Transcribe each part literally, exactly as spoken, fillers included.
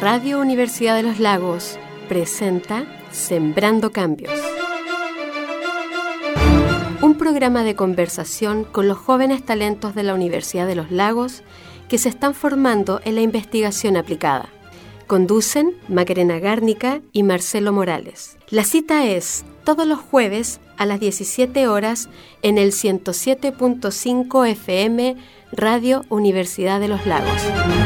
Radio Universidad de los Lagos presenta Sembrando Cambios. Un programa de conversación con los jóvenes talentos de la Universidad de los Lagos que se están formando en la investigación aplicada. Conducen Macarena Gárnica y Marcelo Morales. La cita es todos los jueves a las diecisiete horas en el ciento siete punto cinco F M Radio Universidad de los Lagos.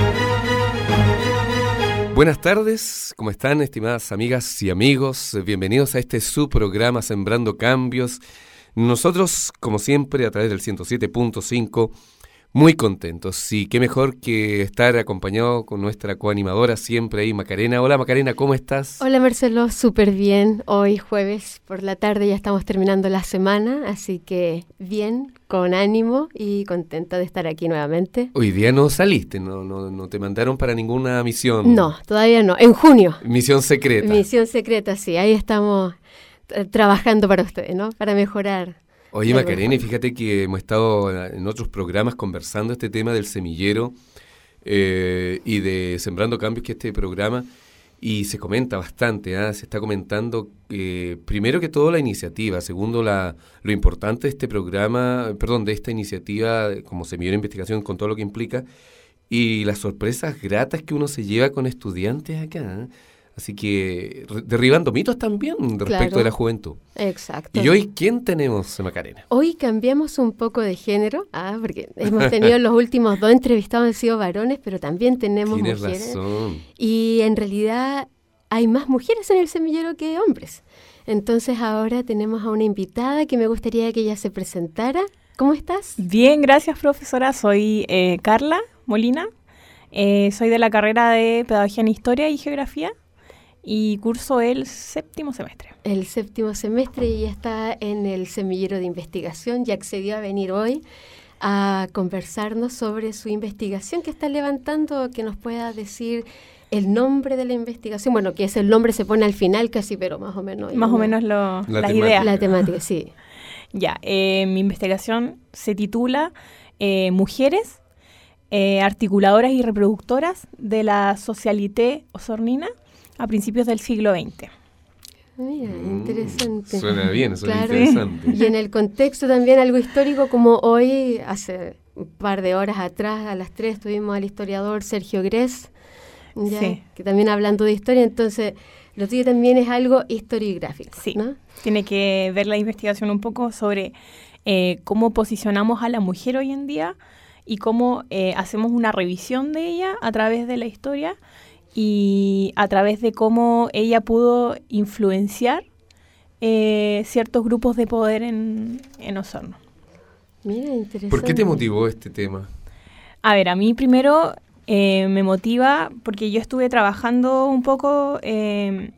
Buenas tardes, ¿cómo están, estimadas amigas y amigos? Bienvenidos a este su programa Sembrando Cambios. Nosotros, como siempre, a través del ciento siete punto cinco, muy contentos. Y qué mejor que estar acompañado con nuestra coanimadora siempre ahí, Macarena. Hola, Macarena, ¿cómo estás? Hola, Marcelo, súper bien. Hoy jueves por la tarde ya estamos terminando la semana, así que bien, con ánimo y contenta de estar aquí nuevamente. Hoy día no saliste, no, no, no te mandaron para ninguna misión. No, todavía no. En junio. Misión secreta. Misión secreta, sí. Ahí estamos eh, trabajando para ustedes, ¿no? Para mejorar. Oye, Macarena, y fíjate que hemos estado en otros programas conversando este tema del semillero eh, y de Sembrando Cambios, que es este programa, y se comenta bastante, ¿eh? Se está comentando, eh, primero que todo, la iniciativa, segundo, la, lo importante de este programa, perdón, de esta iniciativa como semillero de investigación con todo lo que implica, y las sorpresas gratas que uno se lleva con estudiantes acá, ¿eh? Así que derribando mitos también respecto Claro. de la juventud. Exacto. ¿Y hoy quién tenemos, Macarena? Hoy cambiamos un poco de género, ah, porque hemos tenido los últimos dos entrevistados han sido varones, pero también tenemos Tienes mujeres. razón. Y en realidad hay más mujeres en el semillero que hombres. Entonces ahora tenemos a una invitada que me gustaría que ella se presentara. ¿Cómo estás? Bien, gracias, profesora. Soy eh, Carla Molina. Eh, soy de la carrera de Pedagogía en Historia y Geografía y curso el séptimo semestre. El séptimo semestre y ella está en el semillero de investigación y accedió a venir hoy a conversarnos sobre su investigación que está levantando, que nos pueda decir el nombre de la investigación. Bueno, que ese el nombre se pone al final casi, pero más o menos. Más una, o menos lo, La las temática. ideas. La temática, sí. Ya, eh, mi investigación se titula eh, Mujeres eh, articuladoras y reproductoras de la socialité osornina a principios del siglo veinte. Mira, Mm, interesante. Suena bien, suena Claro. interesante. Y en el contexto también algo histórico, como hoy, hace un par de horas atrás, a las tres, tuvimos al historiador Sergio Gress, ya, Sí. que también hablando de historia, entonces lo tuyo también es algo historiográfico, Sí. ¿no? Tiene que ver la investigación un poco sobre eh, cómo posicionamos a la mujer hoy en día y cómo eh, hacemos una revisión de ella a través de la historia y a través de cómo ella pudo influenciar eh, ciertos grupos de poder en, en Osorno. Mira, interesante. ¿Por qué te motivó este tema? A ver, a mí primero eh, me motiva porque yo estuve trabajando un poco eh,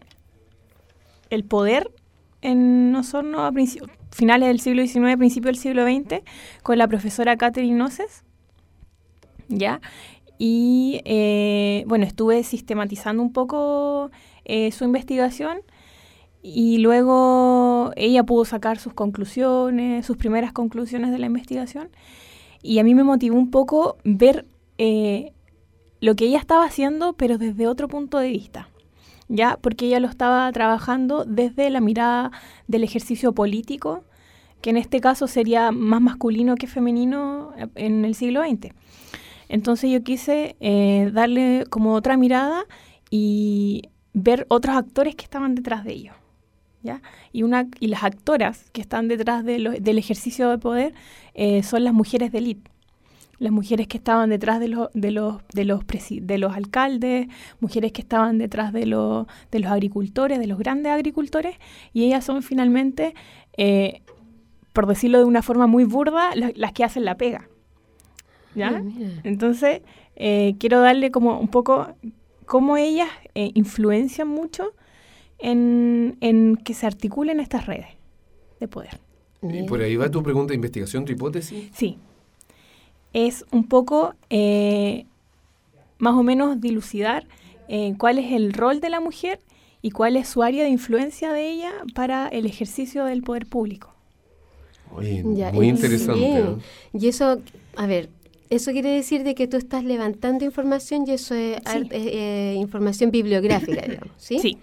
el poder en Osorno a princi- finales del siglo diecinueve, principios del siglo veinte, con la profesora Catherine Noces, ¿ya? Y, eh, bueno, estuve sistematizando un poco eh, su investigación y luego ella pudo sacar sus conclusiones, sus primeras conclusiones de la investigación. Y a mí me motivó un poco ver eh, lo que ella estaba haciendo, pero desde otro punto de vista, ¿ya? Porque ella lo estaba trabajando desde la mirada del ejercicio político, que en este caso sería más masculino que femenino en el siglo veinte. Entonces yo quise eh, darle como otra mirada y ver otros actores que estaban detrás de ello, ¿ya? Y, una, y las actoras que están detrás de lo, del ejercicio de poder eh, son las mujeres de élite. Las mujeres que estaban detrás de, lo, de, los, de, los, presi- de los alcaldes, mujeres que estaban detrás de, lo, de los agricultores, de los grandes agricultores, y ellas son finalmente, eh, por decirlo de una forma muy burda, la, las que hacen la pega, ¿ya? Ah, mira. Entonces, eh, quiero darle como un poco cómo ellas eh, influencian mucho en, en que se articulen estas redes de poder. Y Mira. por ahí va tu pregunta de investigación, tu hipótesis. Sí. Es un poco eh, más o menos dilucidar eh, cuál es el rol de la mujer y cuál es su área de influencia de ella para el ejercicio del poder público. Oye, Ya, muy y- interesante. sí. ¿eh? Y eso, a ver, Eso quiere decir de que tú estás levantando información y eso es Sí. art- eh, eh, información bibliográfica, digamos, ¿sí? Sí,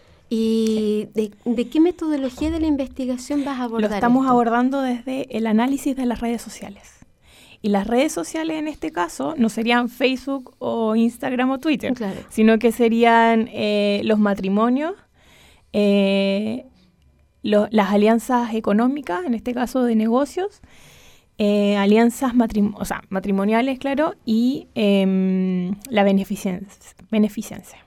¿Y de, de qué metodología de la investigación vas a abordar lo estamos esto? abordando desde el análisis de las redes sociales. Y las redes sociales en este caso no serían Facebook o Instagram o Twitter, Claro. sino que serían eh, los matrimonios, eh, lo- las alianzas económicas, en este caso de negocios, eh, alianzas matrim- o sea, matrimoniales, claro, y em, la beneficencia. beneficencia.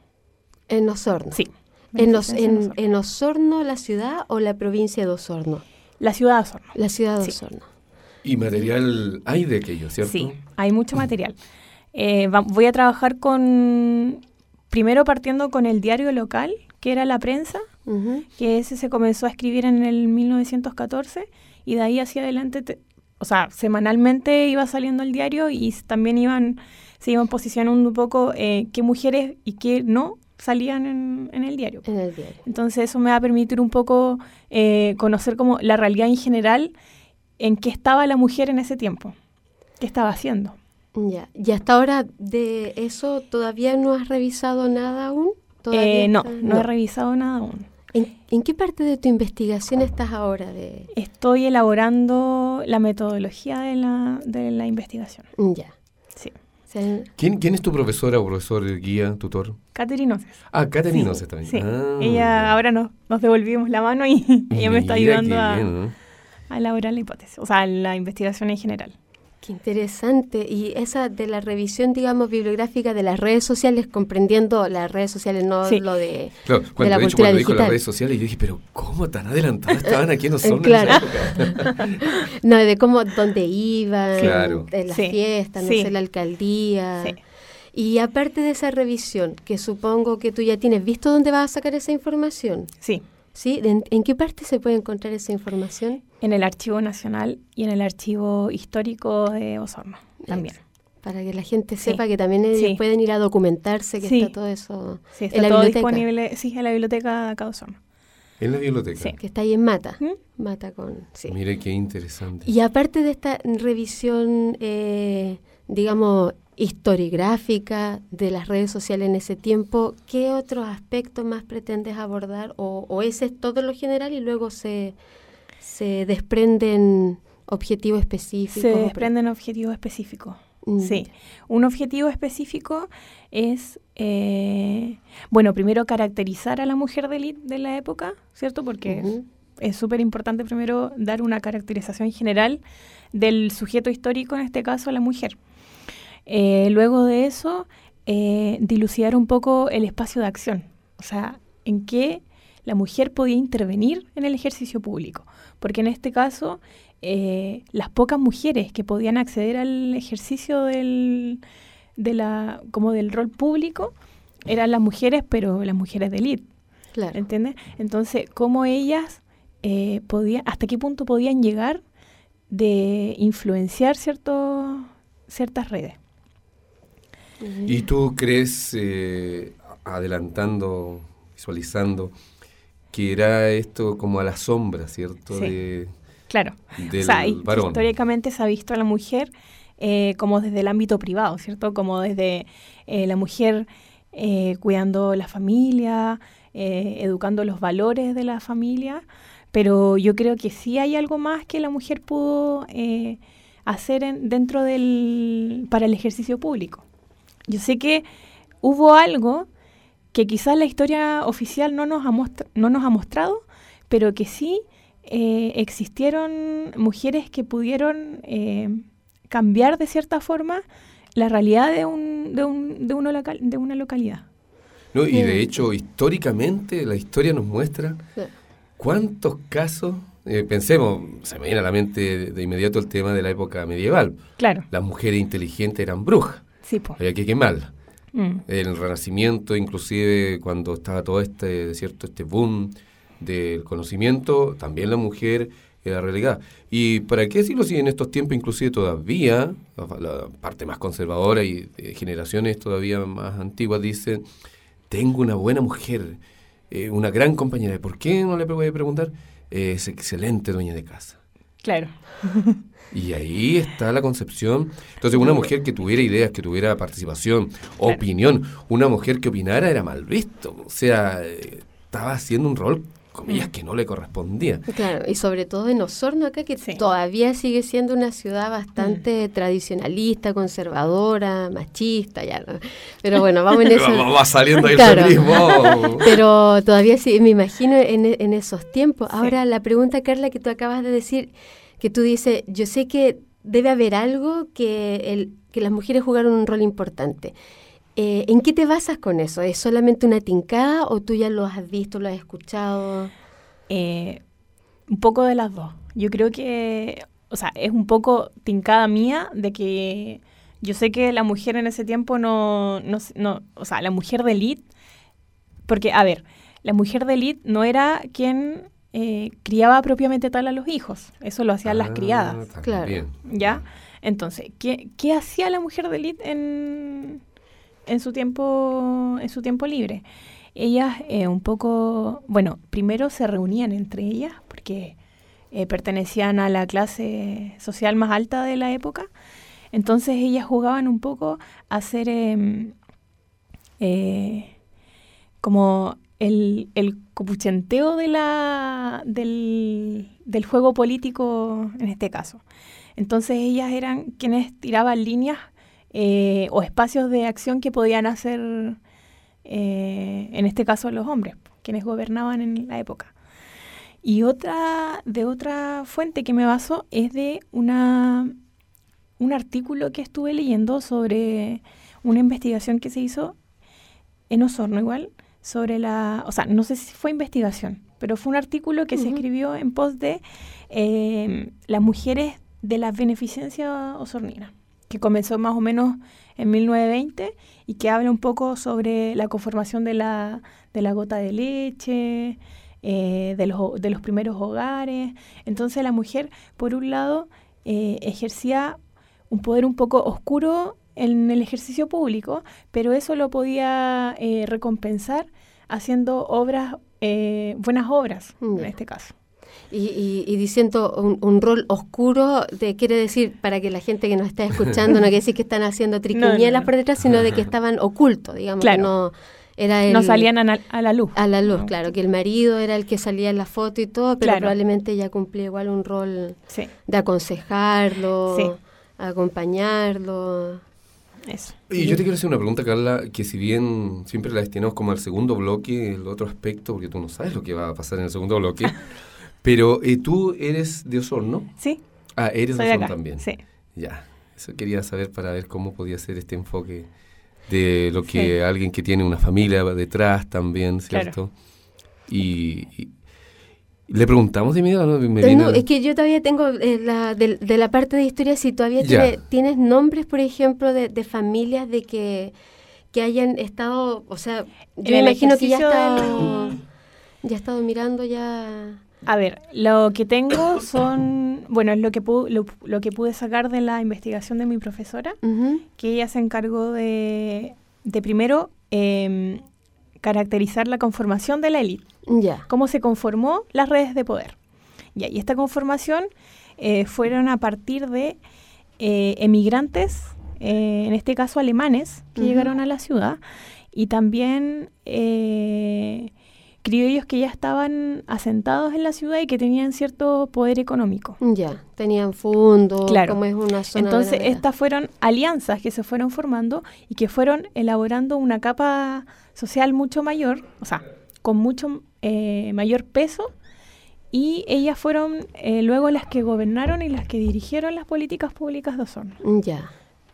En Osorno. Sí. ¿En, Os- beneficencia en en, Osorno. en Osorno, la ciudad o la provincia de Osorno? La ciudad de Osorno. La ciudad de Sí. Osorno. Y material hay de aquello, ¿cierto? Sí, hay mucho material. Eh, va- voy a trabajar con, primero partiendo con el diario local, que era La Prensa, Ujú. que ese se comenzó a escribir en el mil novecientos catorce y de ahí hacia adelante, te- o sea, semanalmente iba saliendo el diario y s- también iban, se iban posicionando un poco eh, qué mujeres y qué no salían en, en el diario. En el diario. Entonces eso me va a permitir un poco eh, conocer como la realidad en general, en qué estaba la mujer en ese tiempo, qué estaba haciendo. Ya. ¿Y hasta ahora de eso todavía no has revisado nada aún? ¿Todavía Eh, no, estás- no he revisado nada aún. ¿En, en qué parte de tu investigación estás ahora? De... Estoy elaborando la metodología de la, de la investigación. Ya. Sí. O sea, ¿Quién, ¿Quién es tu profesora o profesor, guía, tutor? Catherine Oces. Ah, Catherine Sí, Oces también. sí. Ah, Ella ya. ahora nos, nos devolvimos la mano y ella me está Mira ayudando qué a, bien, ¿no? a elaborar la hipótesis, o sea, la investigación en general. qué interesante. Y esa de la revisión, digamos, bibliográfica de las redes sociales, comprendiendo las redes sociales, no Sí. lo de... Claro, cuando, la de hecho, cultura cuando dijo las digital. redes sociales, yo dije, pero ¿cómo tan adelantadas estaban aquí en Osorno? Claro. En esa época? No, de cómo, dónde iban, Claro. de las Sí. fiestas, no Sí. sé, la alcaldía. Sí. Y aparte de esa revisión, que supongo que tú ya tienes visto dónde vas a sacar esa información, Sí, ¿sí? ¿En, en qué parte se puede encontrar esa información? en el Archivo Nacional y en el Archivo Histórico de Osorno también. Eso, para que la gente Sí. sepa que también ellos Sí. pueden ir a documentarse, que Sí. está todo eso Sí, está en la todo biblioteca, disponible, sí, en la biblioteca de acá de Osorno. En la biblioteca. Sí. que está ahí en Mata. ¿Mm? Mata con... Sí. Mire qué interesante. Y aparte de esta revisión, eh, digamos, historiográfica de las redes sociales en ese tiempo, ¿qué otros aspectos más pretendes abordar? ¿O, o ese es todo lo general y luego se, se desprenden objetivos específicos? Se o pre- desprenden objetivos específicos. Mm, Sí, un objetivo específico es, eh, bueno, primero caracterizar a la mujer de élite de la época, ¿cierto? Porque Ujú. es súper importante primero dar una caracterización general del sujeto histórico, en este caso la mujer. Eh, luego de eso, eh, dilucidar un poco el espacio de acción, o sea, en qué la mujer podía intervenir en el ejercicio público, porque en este caso eh, las pocas mujeres que podían acceder al ejercicio del, de la, como del rol público eran las mujeres, pero las mujeres de élite, Claro. ¿entiendes? Entonces, cómo ellas eh, podían, hasta qué punto podían llegar de influenciar cierto, ciertas redes. Ujú. ¿Y tú crees, eh, adelantando, visualizando, que era esto como a la sombra, ¿cierto? Sí. De, Claro. del O sea, y- varón. históricamente se ha visto a la mujer eh, como desde el ámbito privado, ¿cierto? Como desde eh, la mujer eh, cuidando la familia, eh, educando los valores de la familia, pero yo creo que sí hay algo más que la mujer pudo eh, hacer en- dentro del para el ejercicio público. Yo sé que hubo algo que quizás la historia oficial no nos ha, mostra- no nos ha mostrado, pero que sí eh, existieron mujeres que pudieron eh, cambiar de cierta forma la realidad de, un, de, un, de, uno local, de una localidad. ¿No? Y de Sí. hecho, históricamente, la historia nos muestra Sí. cuántos casos, eh, pensemos, se me viene a la mente de, de inmediato el tema de la época medieval. Claro, Las mujeres inteligentes eran brujas, sí, pues. había que quemarlas. Mm, En el Renacimiento, inclusive cuando estaba todo este, ¿cierto? este boom del conocimiento, también la mujer era relegada. Y para qué decirlo si en estos tiempos inclusive todavía, la, la parte más conservadora y de generaciones todavía más antiguas dicen, tengo una buena mujer, eh, una gran compañera. ¿Por qué no le voy a preguntar? Eh, es excelente dueña de casa. claro. Y ahí está la concepción. Entonces, una mujer que tuviera ideas, que tuviera participación, Claro. opinión, una mujer que opinara era mal visto. O sea, eh, estaba haciendo un rol, comillas, que no le correspondía. Claro, y sobre todo en Osorno acá, que Sí. todavía sigue siendo una ciudad bastante tradicionalista, conservadora, machista, ya, ¿no? Pero bueno, vamos en eso. Va, va saliendo ahí el Claro. feminismo. Pero todavía sí, me imagino en, e- en esos tiempos. Sí. Ahora, la pregunta, Carla, que tú acabas de decir, que tú dices, yo sé que debe haber algo que, el, que las mujeres jugaron un rol importante. Eh, ¿En qué te basas con eso? ¿Es solamente una tincada o tú ya lo has visto, lo has escuchado? Eh, un poco de las dos. Yo creo que, o sea, es un poco tincada mía de que yo sé que la mujer en ese tiempo no, no, no o sea, la mujer de élite, porque, a ver, la mujer de élite no era quien eh, criaba propiamente tal a los hijos, eso lo hacían las Ah, criadas, Claro. también. ¿ya? Entonces, ¿qué, qué hacía la mujer de élite en, en su tiempo, en su tiempo libre? Ellas eh, un poco, bueno, primero se reunían entre ellas porque eh, pertenecían a la clase social más alta de la época, entonces ellas jugaban un poco a hacer eh, eh, como el, el copuchenteo de la, del, del juego político en este caso. Entonces ellas eran quienes tiraban líneas eh, o espacios de acción que podían hacer, eh, en este caso los hombres, quienes gobernaban en la época. Y otra, de otra fuente que me baso es de una, un artículo que estuve leyendo sobre una investigación que se hizo en Osorno igual, sobre la, o sea, no sé si fue investigación, pero fue un artículo que uh-huh. se escribió en pos de eh, las mujeres de la beneficencia osornina, que comenzó más o menos en mil novecientos veinte y que habla un poco sobre la conformación de la, de la gota de leche, eh, de, los, de los primeros hogares. Entonces la mujer, por un lado, eh, ejercía un poder un poco oscuro en el ejercicio público, pero eso lo podía eh, recompensar haciendo obras, eh, buenas obras, mm. en este caso. Y, y, y diciendo un, un rol oscuro, de, quiere decir, para que la gente que nos está escuchando, no quiere decir que están haciendo triquiñuelas no, no, no. por detrás, sino de que estaban ocultos, digamos, claro. que no... Era el, no salían a, a la luz. A la luz, no. claro, que el marido era el que salía en la foto y todo, pero claro. probablemente ella cumplía igual un rol sí. de aconsejarlo, sí. acompañarlo... Eso. Y yo te quiero hacer una pregunta, Carla, que si bien siempre la destinamos como al segundo bloque, el otro aspecto, porque tú no sabes lo que va a pasar en el segundo bloque, pero eh, tú eres de Osorno. Sí. Ah, eres Soy de Osorno acá. también. Sí. Ya, eso quería saber para ver cómo podía ser este enfoque de lo que sí. alguien que tiene una familia detrás también, ¿cierto? Claro. Y... y le preguntamos de inmediato, ¿no? Me no, es que yo todavía tengo eh, la, de, de la parte de historia, si todavía tiene, tienes nombres, por ejemplo, de, de familias de que, que hayan estado, o sea, yo me imagino que ya ha estado, del... ya ha estado mirando ya... A ver, lo que tengo son, bueno, es lo que, pu lo, lo que pude sacar de la investigación de mi profesora, uh-huh. que ella se encargó de, de primero... Eh, caracterizar la conformación de la élite. Ya. Cómo se conformó las redes de poder. Ya, y esta conformación eh, fueron a partir de eh, emigrantes, eh, en este caso alemanes, que uh-huh. llegaron a la ciudad, y también eh, criollos que ya estaban asentados en la ciudad y que tenían cierto poder económico. Ya, tenían fondos, claro. como es una zona. Entonces, estas fueron alianzas que se fueron formando y que fueron elaborando una capa social mucho mayor, o sea, con mucho eh, mayor peso, y ellas fueron eh, luego las que gobernaron y las que dirigieron las políticas públicas de Osorno. Ya.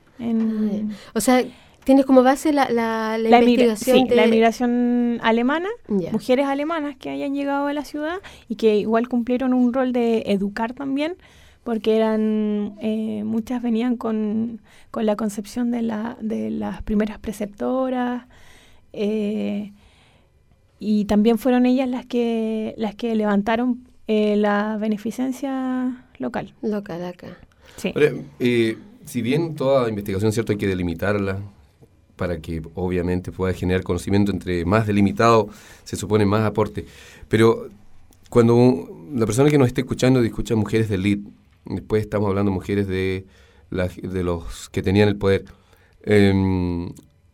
En, ah, o sea, tienes como base la, la, la, la investigación sí, de... la emigración alemana, ya. mujeres alemanas que hayan llegado a la ciudad y que igual cumplieron un rol de educar también, porque eran eh, muchas venían con, con la concepción de, la, de las primeras preceptoras, Eh, y también fueron ellas las que las que levantaron eh, la beneficencia local. Local acá. Sí. Ahora, eh, si bien toda investigación, cierto, hay que delimitarla para que obviamente pueda generar conocimiento, entre más delimitado se supone más aporte, pero cuando la persona que nos esté escuchando escucha mujeres de élite, después estamos hablando de mujeres de, la, de los que tenían el poder. Eh,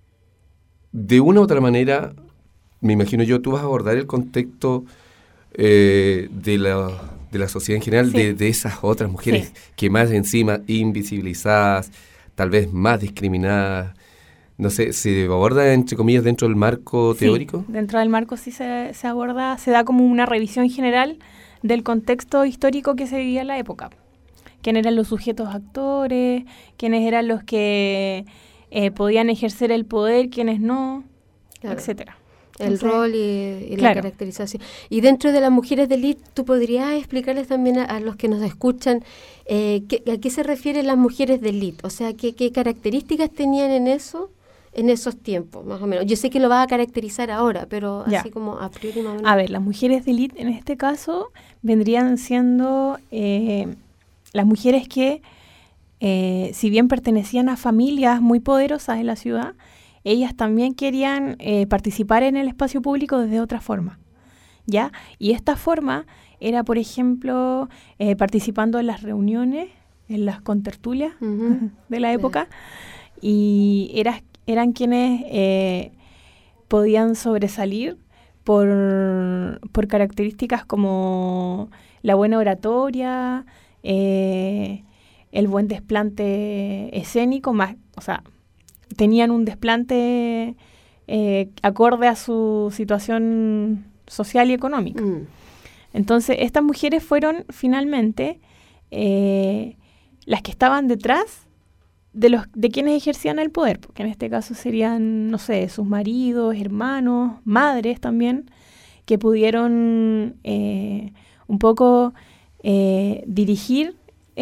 de una u otra manera, me imagino yo, tú vas a abordar el contexto eh, de, la, de la sociedad en general, sí. de, de esas otras mujeres sí. que más encima invisibilizadas, tal vez más discriminadas. No sé, ¿se aborda, entre comillas, dentro del marco sí, teórico? Dentro del marco sí se, se aborda, se da como una revisión general del contexto histórico que se vivía en la época. Quiénes eran los sujetos actores, quiénes eran los que eh, podían ejercer el poder, quiénes no, claro. etcétera. El Entonces, rol y, y claro. la caracterización. Y dentro de las mujeres de élite, ¿tú podrías explicarles también a, a los que nos escuchan eh, qué, a qué se refieren las mujeres de élite? O sea, ¿qué, qué características tenían en eso? En esos tiempos, más o menos. Yo sé que lo vas a caracterizar ahora, pero ya. así como a priori más o menos. A ver, las mujeres de élite en este caso vendrían siendo eh, las mujeres que, eh, si bien pertenecían a familias muy poderosas en la ciudad, ellas también querían eh, participar en el espacio público desde otra forma, ¿ya? Y esta forma era, por ejemplo, eh, participando en las reuniones, en las contertulias uh-huh. de la época, yeah. y era eran quienes eh, podían sobresalir por, por características como la buena oratoria, eh, el buen desplante escénico, más, o sea, tenían un desplante eh, acorde a su situación social y económica. Mm. Entonces, estas mujeres fueron finalmente eh, las que estaban detrás de los de quienes ejercían el poder, porque en este caso serían, no sé, sus maridos, hermanos, madres también, que pudieron eh, un poco eh, dirigir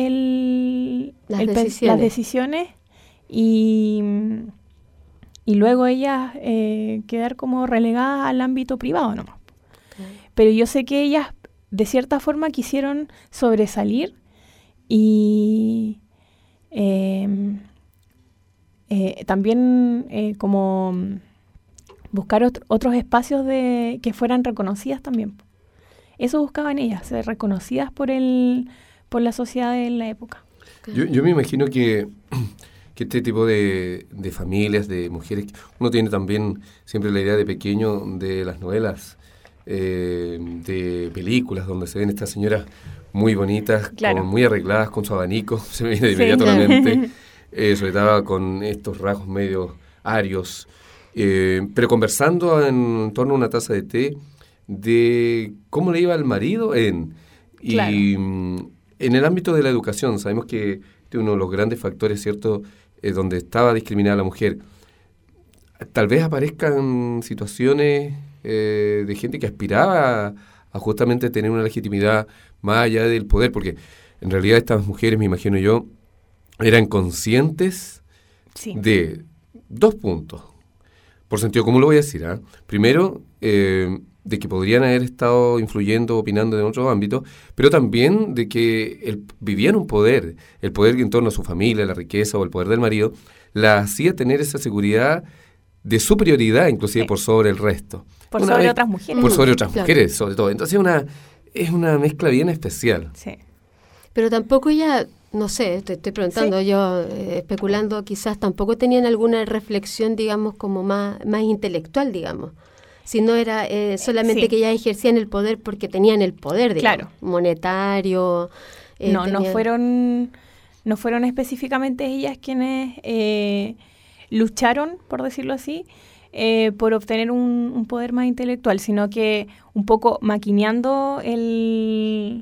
el, las, el decisiones. Pe- las decisiones y, y luego ellas eh, quedar como relegadas al ámbito privado nomás. Okay. Pero yo sé que ellas de cierta forma quisieron sobresalir y Eh, eh, también eh, como buscar ot- otros espacios de que fueran reconocidas también. Eso buscaban ellas, ser reconocidas por el por la sociedad de la época. Yo, yo me imagino que, que este tipo de, de familias, de mujeres, uno tiene también siempre la idea de pequeño de las novelas, eh, de películas donde se ven estas señoras muy bonitas, claro. con, muy arregladas, con su abanico, se me viene de inmediato a la mente, eh, sobre todo con estos rasgos medio arios, eh, pero conversando en torno a una taza de té de cómo le iba al marido en y claro. en el ámbito de la educación. Sabemos que este es uno de los grandes factores, ¿cierto?, eh, donde estaba discriminada la mujer. Tal vez aparezcan situaciones eh, de gente que aspiraba a, a justamente tener una legitimidad más allá del poder, porque en realidad estas mujeres, me imagino yo, eran conscientes sí. de dos puntos. Por sentido común lo voy a decir. ¿eh? Primero, eh, de que podrían haber estado influyendo, opinando en otros ámbitos, pero también de que el, vivían un poder, el poder en torno a su familia, la riqueza o el poder del marido, la hacía tener esa seguridad de superioridad, inclusive sí. por sobre el resto. Por una sobre vez, otras mujeres. Por sobre otras claro. mujeres, sobre todo. Entonces una es una mezcla bien especial. Sí. Pero tampoco ya, no sé, te estoy preguntando, sí. yo eh, especulando, quizás tampoco tenían alguna reflexión, digamos, como más, más intelectual, digamos. Si no era eh, solamente sí. que ya ejercían el poder porque tenían el poder, digamos, claro. monetario. Eh, no, tenían... no fueron, no fueron específicamente ellas quienes eh, lucharon, por decirlo así, eh, por obtener un, un poder más intelectual, sino que un poco maquineando el,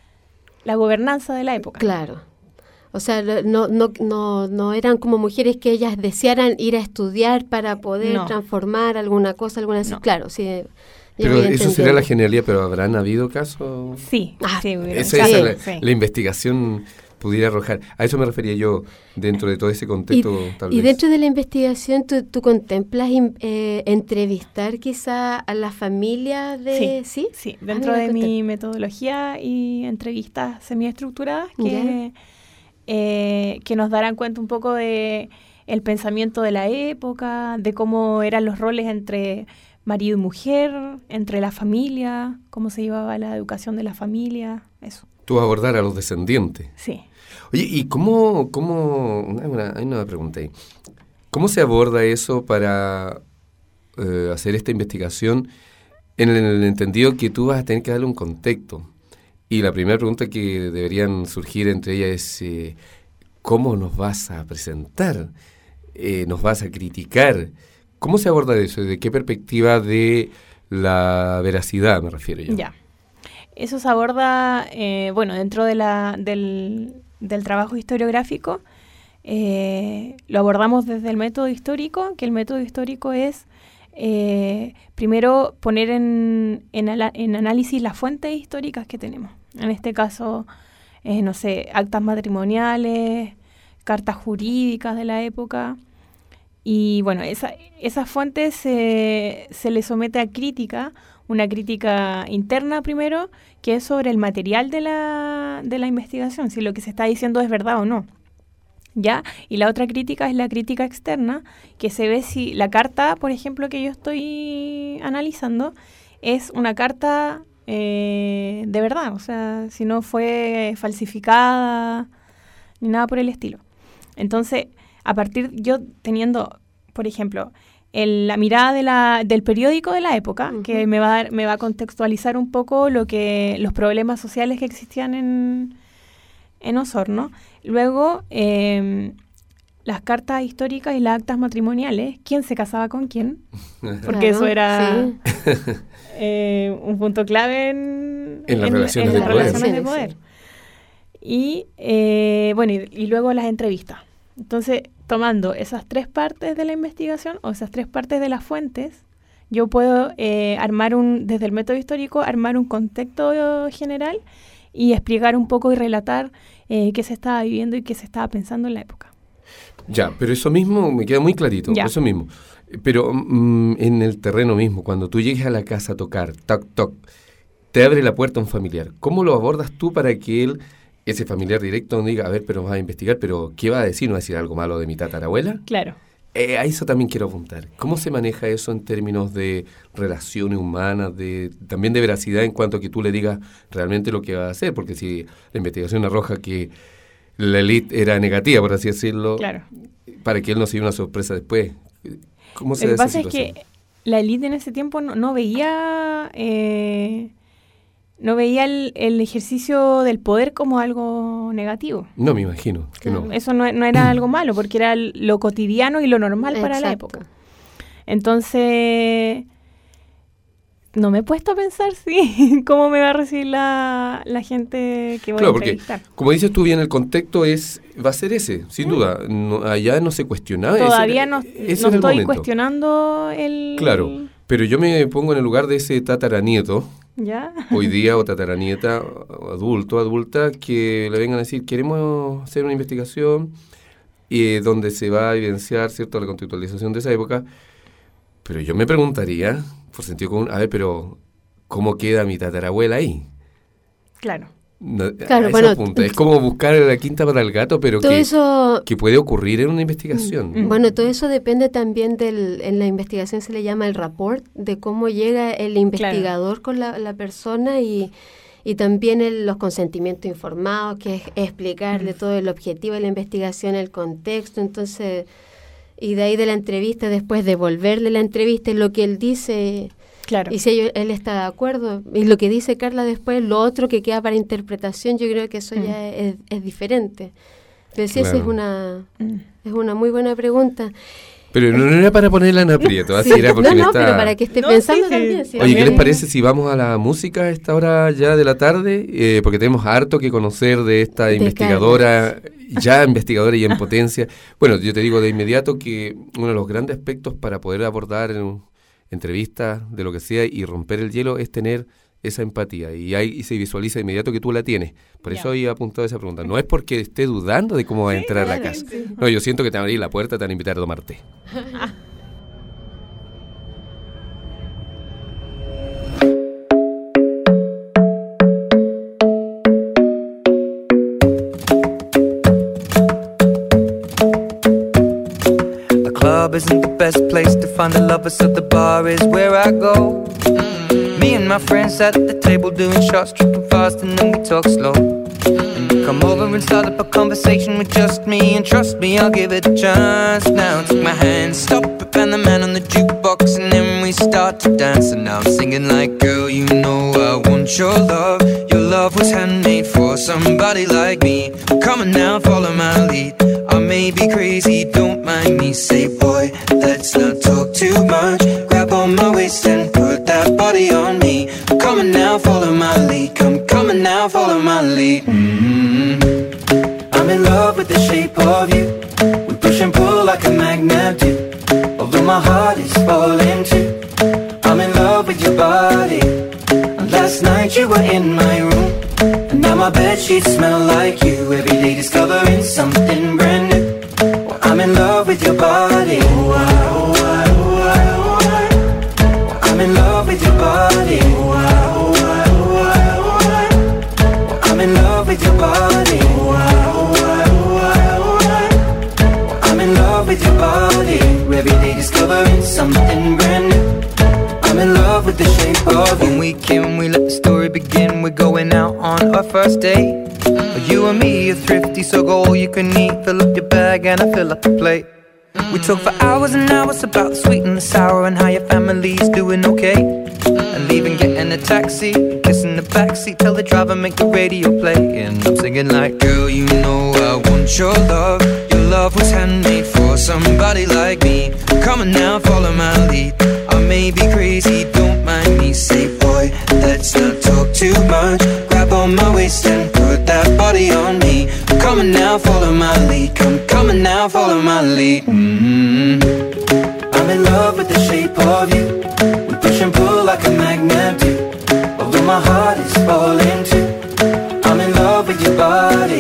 la gobernanza de la época. Claro. O sea, no, no, no, no eran como mujeres que ellas desearan ir a estudiar para poder no. transformar alguna cosa, alguna no. Claro, sí. Pero eso sería la genialidad, pero ¿habrán habido casos? Sí. Ah, sí, esa, sí, esa la, sí. la investigación pudiera arrojar. A eso me refería yo, dentro de todo ese contexto, y, tal y vez. Y dentro de la investigación, ¿tú, tú contemplas eh, entrevistar quizá a la familia de...? Sí, sí, sí. Dentro ah, de mi metodología y entrevistas semiestructuradas que... Yeah. Eh, que nos darán cuenta un poco de el pensamiento de la época, de cómo eran los roles entre marido y mujer, entre la familia, cómo se llevaba la educación de la familia, eso. Tú vas a abordar a los descendientes. Sí. Oye, ¿y cómo, cómo, hay una, hay una pregunta ahí, ¿cómo se aborda eso para eh, hacer esta investigación en el, en el entendido que tú vas a tener que darle un contexto? Y la primera pregunta que deberían surgir entre ellas es, eh, ¿cómo nos vas a presentar? Eh, ¿Nos vas a criticar? ¿Cómo se aborda eso? ¿De qué perspectiva de la veracidad me refiero yo? Ya. Eso se aborda, eh, bueno, dentro de la, del, del trabajo historiográfico, eh, lo abordamos desde el método histórico, que el método histórico es, eh, primero, poner en, en, ala, en análisis las fuentes históricas que tenemos. En este caso, eh, no sé, actas matrimoniales, cartas jurídicas de la época. Y bueno, esa, esas fuentes se, se le somete a crítica, una crítica interna primero, que es sobre el material de la, de la investigación, si lo que se está diciendo es verdad o no. ¿Ya? Y la otra crítica es la crítica externa, que se ve si la carta, por ejemplo, que yo estoy analizando, es una carta eh, de verdad, o sea, si no fue falsificada, ni nada por el estilo. Entonces, a partir, yo teniendo, por ejemplo, el, la mirada de la, del periódico de la época, uh-huh. que me va, a dar, me va a contextualizar un poco lo que los problemas sociales que existían en, en Osorno. Luego, eh, las cartas históricas y las actas matrimoniales, quién se casaba con quién, porque claro, eso era sí. eh, un punto clave en, en las en, relaciones, en de, las poder. relaciones de poder. Y, eh, bueno, y, y luego las entrevistas. Entonces, tomando esas tres partes de la investigación, o esas tres partes de las fuentes, yo puedo eh, armar un, desde el método histórico, armar un contexto general y explicar un poco y relatar eh, qué se estaba viviendo y qué se estaba pensando en la época. Ya, pero eso mismo me queda muy clarito, ya. Eso mismo. Pero mm, en el terreno mismo, cuando tú llegues a la casa a tocar, toc, toc, te abre la puerta un familiar, ¿cómo lo abordas tú para que él, ese familiar directo, no diga, a ver, pero vas a investigar, pero ¿qué va a decir? ¿No va a decir algo malo de mi tatarabuela? Claro. Eh, a eso también quiero apuntar. ¿Cómo se maneja eso en términos de relaciones humanas, de también de veracidad en cuanto a que tú le digas realmente lo que va a hacer? Porque si la investigación arroja que la élite era negativa, por así decirlo, claro. para que él no se lleve una sorpresa después. ¿Cómo se da esa situación? Lo que pasa es que la élite en ese tiempo no, no veía... Eh, no veía el, el ejercicio del poder como algo negativo. No, me imagino que no. no. Eso no, no era algo malo, porque era lo cotidiano y lo normal para Exacto. la época. Entonces, no me he puesto a pensar sí, cómo me va a recibir la, la gente que voy claro, a entrevistar. Porque, como dices tú bien, el contexto es va a ser ese, sin mm. duda. No, allá no se cuestionaba. Todavía ese, no, ese no estoy cuestionando el... Claro, pero yo me pongo en el lugar de ese tataranieto, ¿ya? Hoy día, o tataranieta, adulto, adulta, que le vengan a decir, queremos hacer una investigación eh, donde se va a evidenciar, ¿cierto?, la contextualización de esa época. Pero yo me preguntaría, por sentido común, a ver, pero ¿cómo queda mi tatarabuela ahí? Claro. No, claro, bueno, punto. Es como buscar la quinta para el gato, pero que, eso, que puede ocurrir en una investigación. Bueno, todo eso depende también del, en la investigación se le llama el rapport, de cómo llega el investigador claro. con la, la persona y, y también el, los consentimientos informados, que es explicarle mm. todo el objetivo de la investigación, el contexto, entonces, y de ahí de la entrevista, después devolverle la entrevista y lo que él dice... Claro. Y si él, él está de acuerdo, y lo que dice Carla después, lo otro que queda para interpretación, yo creo que eso mm. ya es, es diferente. Pero sí, claro. esa es una, mm. es una muy buena pregunta. Pero no, no era para ponerla en aprieto, así sí, era porque no, no, está... pero para que esté no, pensando sí, sí. también. Sí, Oye, ¿qué les parece si vamos a la música a esta hora ya de la tarde? Eh, porque tenemos harto que conocer de esta de investigadora, Carla. ya investigadora y en potencia. Bueno, yo te digo de inmediato que uno de los grandes aspectos para poder abordar en un entrevistas, de lo que sea, y romper el hielo es tener esa empatía. Y ahí y se visualiza de inmediato que tú la tienes. Por eso había apuntado esa pregunta. No es porque esté dudando de cómo va a entrar a la casa. No, yo siento que te van a abrir la puerta, te van a invitar a tomar té. Isn't the best place to find the lovers, so the bar is where I go. Mm-hmm. Me and my friends sat at the table doing shots, tripping fast, and then we talk slow. And you come over and start up a conversation with just me, and trust me, I'll give it a chance. Now take my hand, stop it, and the man on the jukebox, and then we start to dance. And now I'm singing like, girl, you know I want your love. Your love was handmade for somebody like me. Come on now, follow my lead. I may be crazy, don't mind me. Say, boy, let's not talk too much. Grab on my waist and put that body on me. Come on now, follow my lead. Come, come on now, follow my lead. Mm-hmm. I'm in love with the shape of you. We push and pull like a magnet do. Although my heart is falling too. I'm in love with your body. And last night you were in my room, and now my bedsheets smell like you. Every day discovering something brand new. Well, I'm in love with your body. Oh, I, oh, I, oh, I, oh, I. Well, I'm in love with your body. Oh, I, oh, I, oh, I, oh, I. Well, I'm in love with your body. Oh, I, oh, I, oh, I, oh, I. Well, I'm in love with your body. Every day discovering something brand new. I'm in love with the shape of you. When we came, we let the story begin. We're going out on our first date. You and me are thrifty, so go all you can eat. Fill up your bag and I fill up the plate. We talk for hours and hours about the sweet and the sour, and how your family's doing okay. And leaving, getting a taxi, kissing the backseat, tell the driver make the radio play. And I'm singing like, girl, you know I want your love. Your love was handmade for somebody like me. Come on now, follow my lead. I may be crazy, don't mind me. Say, boy, let's not talk too much. Grab on my waist and put that body on me. Come on now, follow my lead. Come, come on now, follow my lead. Mm-hmm. I'm in love with the shape of you. We push and pull like a magnet do. Although my heart is falling too. I'm in love with your body.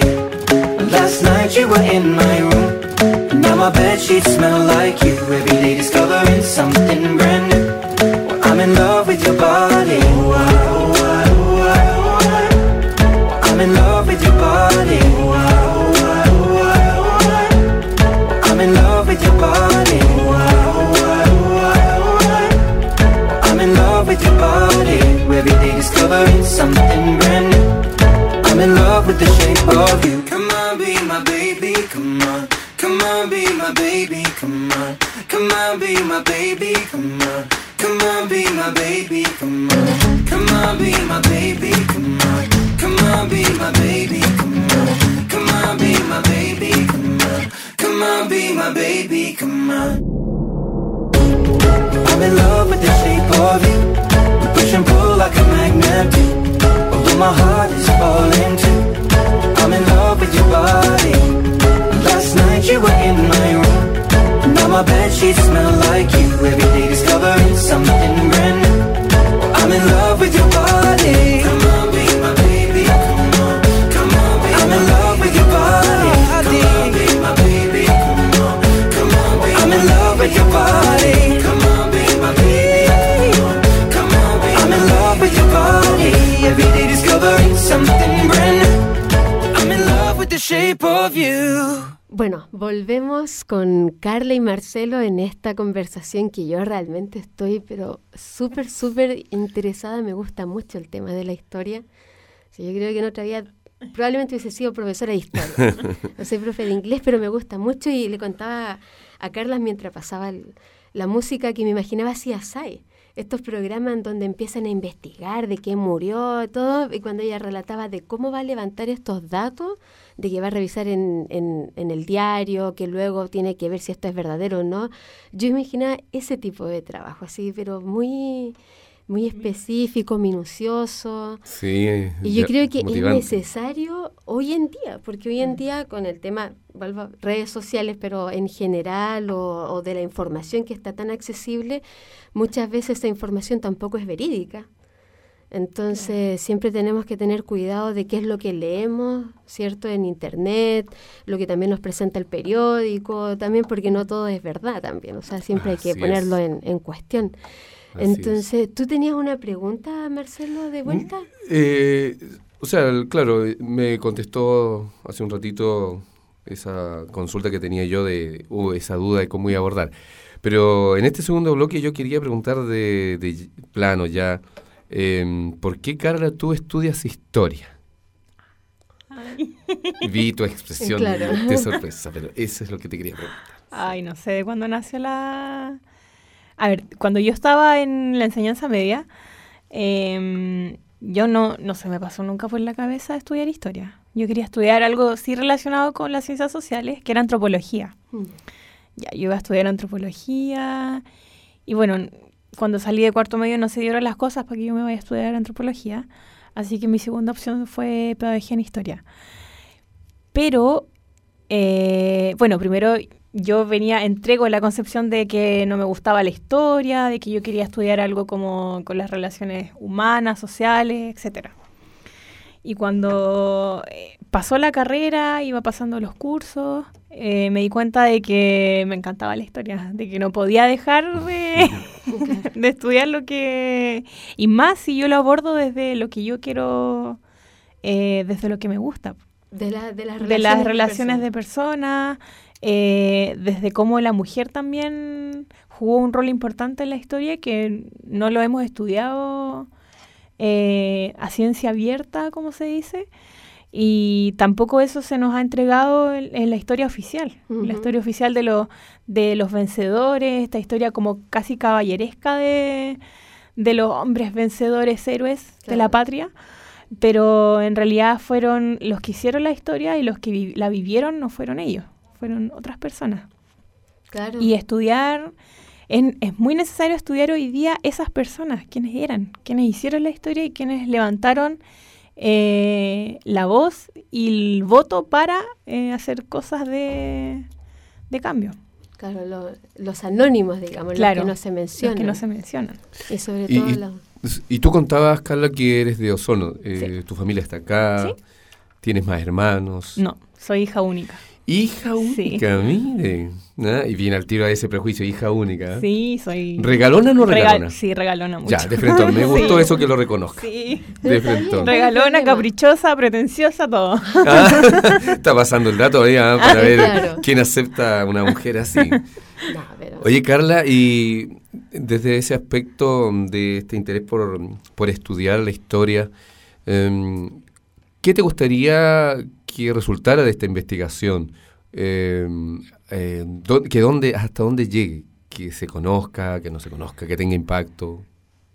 Last night you were in my room, and now my bedsheets smell like you. Every day discovering something brand new. Well, I'm in love with your body. Oh, I, oh, I, oh, I, oh, I. Well, I'm in love with your body. Oh, I, oh, I, oh, I, oh, I. Well, I'm in love with your body. Oh, I, oh, I, oh, I, oh, I. Well, I'm in love with your body. Every day discovering something brand new. I'm in love with the shape of you. Come on, be my baby, come on. Come on, be my baby, come on. Come on, be my baby, come on. Come on, be my baby, come on. Come on, be my baby, come on. Come on, be my baby, come on. Come on, be my baby, come on. Come on, be my baby, come on. I'm in love with the shape of you. We push and pull like a magnet do. Although my heart is falling too. I'm in love with your body. Last night you were in my room, now my bedsheets smell like you. Every day discovering something brand new. I'm in love with your body. Come on, be my baby, come on. Come on, be I'm in love with your body. Come on, be my baby, come on. Come on, be I'm in love with your body. Come on, be my baby, come on. Come on, be I'm in love with your body. Every day discovering something brand new. I'm in love with the shape of you. Bueno, volvemos con Carla y Marcelo en esta conversación que yo realmente estoy, pero súper, súper interesada. Me gusta mucho el tema de la historia. O sea, yo creo que en otra vida probablemente hubiese sido profesora de historia. No soy profe de inglés, pero me gusta mucho, y le contaba a Carla mientras pasaba el, la música que me imaginaba así a Sai. Estos programas en donde empiezan a investigar de qué murió, todo, y cuando ella relataba de cómo va a levantar estos datos, de que va a revisar en, en, en el diario, que luego tiene que ver si esto es verdadero o no, yo imaginaba ese tipo de trabajo, así, pero muy, muy específico, minucioso. Sí, y yo creo que motivante. Es necesario hoy en día, porque hoy en día con el tema, vuelvo, redes sociales, pero en general, o, o de la información que está tan accesible, muchas veces esa información tampoco es verídica. Entonces, siempre tenemos que tener cuidado de qué es lo que leemos, ¿cierto? En internet, lo que también nos presenta el periódico, también porque no todo es verdad también. O sea, siempre hay que Así ponerlo es. en, en cuestión. Así Entonces, es. ¿tú tenías una pregunta, Marcelo, de vuelta? Eh, o sea, claro, me contestó hace un ratito esa consulta que tenía yo de uh, esa duda de cómo iba a abordar. Pero en este segundo bloque yo quería preguntar de, de plano ya, Eh, ¿Por qué, Carla, tú estudias historia? Ay. Vi tu expresión Claro. de sorpresa, pero eso es lo que te quería preguntar. Ay, no sé, ¿cuándo nació la...? A ver, cuando yo estaba en la enseñanza media, eh, yo no, no se me pasó nunca por la cabeza estudiar historia. Yo quería estudiar algo sí relacionado con las ciencias sociales, que era antropología. Mm. Ya, yo iba a estudiar antropología y bueno, cuando salí de cuarto medio no se dieron las cosas para que yo me vaya a estudiar antropología, así que mi segunda opción fue pedagogía en historia. Pero, eh, bueno, primero yo venía, entré con la concepción de que no me gustaba la historia, de que yo quería estudiar algo como con las relaciones humanas, sociales, etcétera. Y cuando eh, pasó la carrera, iba pasando los cursos, eh, me di cuenta de que me encantaba la historia, de que no podía dejar de, de estudiar lo que... Y más si yo lo abordo desde lo que yo quiero, eh, desde lo que me gusta. De, la, de las relaciones De las de relaciones personas. de personas, eh, desde cómo la mujer también jugó un rol importante en la historia que no lo hemos estudiado eh, a ciencia abierta, como se dice, y tampoco eso se nos ha entregado en, en la historia oficial, Ujú. la historia oficial de, lo, de los vencedores, esta historia como casi caballeresca de, de los hombres vencedores, héroes de la Claro. patria. Pero en realidad fueron los que hicieron la historia y los que vi- la vivieron no fueron ellos, fueron otras personas. Claro. Y estudiar, en- es muy necesario estudiar hoy día esas personas, quienes eran, quienes hicieron la historia y quienes levantaron eh, la voz y el voto para eh, hacer cosas de, de cambio. Claro, lo- los anónimos, digamos, Claro, los que no se mencionan. Los que no se mencionan. Y sobre Y- todo y- los... Y tú contabas, Carla, que eres de Osorno. Eh, Sí. Tu familia está acá, Sí. tienes más hermanos. No, soy hija única. Hija Sí. única, mire. ¿Ah? Y viene al tiro a ese prejuicio, hija única. Sí, soy... ¿Regalona o no Regal- regalona? Sí, regalona mucho. Ya, de frente. Me gustó Sí. eso que lo reconozca. Sí. De Está frente. bien. Regalona, problema. caprichosa, pretenciosa, todo. Ah, está pasando el dato ahí ah, para Ah, ver claro. quién acepta a una mujer así. No, pero... Oye, Carla, y desde ese aspecto de este interés por, por estudiar la historia, eh, ¿qué te gustaría que resultara de esta investigación? Eh, eh, do- que dónde, ¿Hasta dónde llegue? Que se conozca, que no se conozca, que tenga impacto.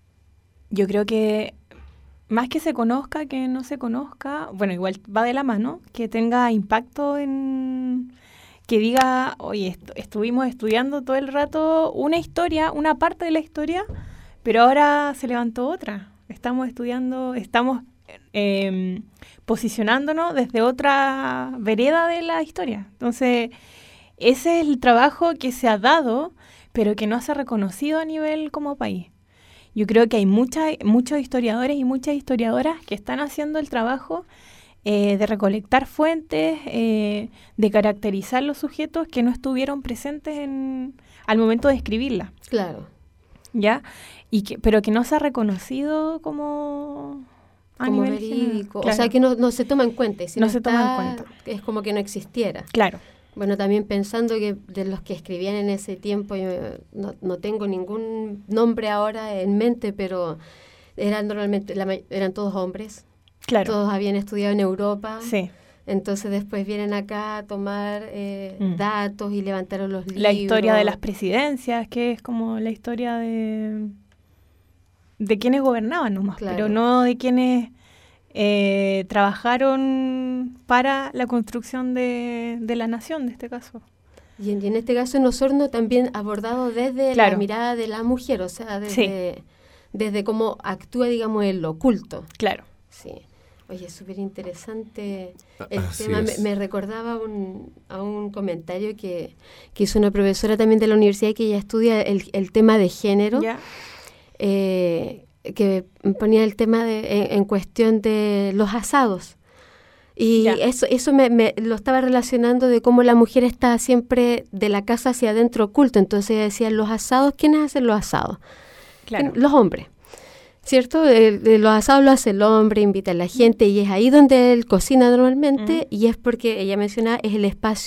Yo creo que más que se conozca, que no se conozca, bueno, igual va de la mano, que tenga impacto en... que diga, oye, est- estuvimos estudiando todo el rato una historia, una parte de la historia, pero ahora se levantó otra. Estamos estudiando, estamos eh, posicionándonos desde otra vereda de la historia. Entonces, ese es el trabajo que se ha dado, pero que no se ha reconocido a nivel como país. Yo creo que hay mucha, muchos historiadores y muchas historiadoras que están haciendo el trabajo eh, de recolectar fuentes, eh, de caracterizar los sujetos que no estuvieron presentes en, al momento de escribirla, Claro, ¿ya? Y que, pero que no se ha reconocido como a como nivel general. verídico. Claro. O sea, que no, no se toma en cuenta. Y si No no, se está, toma en cuenta. Es como que no existiera. Claro, Bueno, también pensando que de los que escribían en ese tiempo, yo no, no tengo ningún nombre ahora en mente, pero eran normalmente, la, may- eran todos hombres. claro. Todos habían estudiado en Europa. Sí. Entonces después vienen acá a tomar eh, Mm. datos y levantaron los libros. La historia de las presidencias, que es como la historia de, de quienes gobernaban nomás, Claro. pero no de quienes eh, trabajaron para la construcción de, de la nación, de este caso. Y en, y en este caso en Osorno también abordado desde Claro. la mirada de la mujer, o sea, desde, desde cómo actúa, digamos, en lo oculto. Claro. Sí. Oye, súper interesante el Así tema. Me, es. me recordaba un, a un comentario que, que hizo una profesora también de la universidad que ella estudia el, el tema de género, ¿Ya? eh, que ponía el tema de, en, en cuestión de los asados. Y Ya. eso, eso me, me lo estaba relacionando de cómo la mujer está siempre de la casa hacia adentro oculto. Entonces ella decía, los asados, ¿quiénes hacen los asados? Claro. Los hombres. ¿Cierto? El- de los asados lo hace el hombre, invita a la gente y es ahí donde él cocina normalmente Mm. y es porque, ella menciona, es el espacio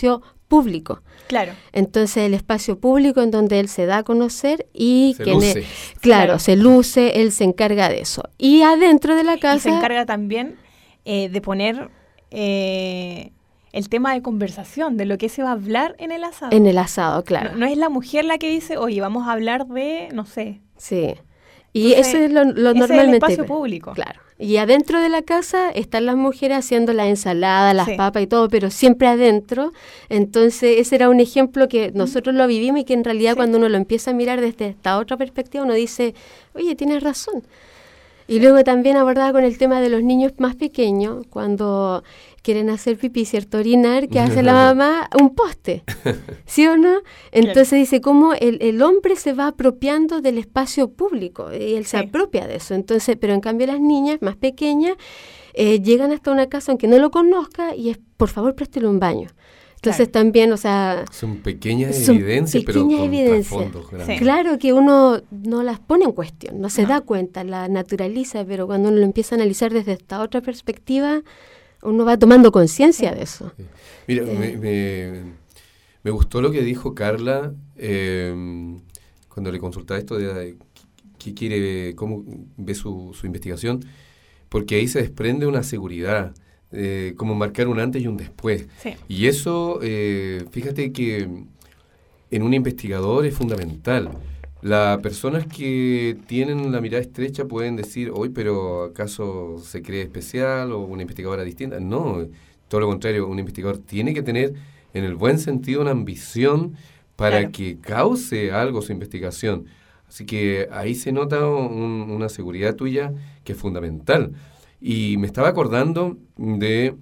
público. Claro. Entonces el espacio público en donde él se da a conocer y se que luce. él, claro, claro, se luce, él se encarga de eso. Y adentro de la casa... Y se encarga también eh, de poner eh, el tema de conversación, de lo que se va a hablar en el asado. En el asado, claro. No, no es la mujer la que dice, oye, vamos a hablar de, no sé. Sí. Y Entonces, eso es lo, lo ese normalmente... es el espacio público. Claro. Y adentro de la casa están las mujeres haciendo la ensalada, las Sí. papas y todo, pero siempre adentro. Entonces ese era un ejemplo que nosotros lo vivimos y que en realidad Sí. cuando uno lo empieza a mirar desde esta otra perspectiva, uno dice, oye, tienes razón. Y luego también abordaba con el tema de los niños más pequeños, cuando quieren hacer pipí, ¿cierto? Orinar, que hace la mamá un poste, ¿sí o no? Entonces Claro. dice cómo el, el hombre se va apropiando del espacio público y él se Sí. apropia de eso. Entonces, pero en cambio las niñas más pequeñas eh, llegan hasta una casa aunque no lo conozca y es, por favor, préstele un baño. Entonces Claro. también, o sea... Son pequeñas Son evidencias, pero pequeñas con evidencias. trasfondos grandes. Sí. Claro que uno no las pone en cuestión, no se No. da cuenta, la naturaliza, pero cuando uno lo empieza a analizar desde esta otra perspectiva, uno va tomando conciencia de eso. Mira, Eh. me, me, me gustó lo que dijo Carla eh, cuando le consultaba esto de qué quiere, cómo ve su, su investigación, porque ahí se desprende una seguridad, eh, como marcar un antes y un después. Sí. Y eso, eh, fíjate que en un investigador es fundamental. Las personas que tienen la mirada estrecha pueden decir, hoy, pero ¿acaso se cree especial o una investigadora distinta? No, todo lo contrario, un investigador tiene que tener, en el buen sentido, una ambición para Claro. que cause algo su investigación. Así que ahí se nota un, una seguridad tuya que es fundamental. Y me estaba acordando de,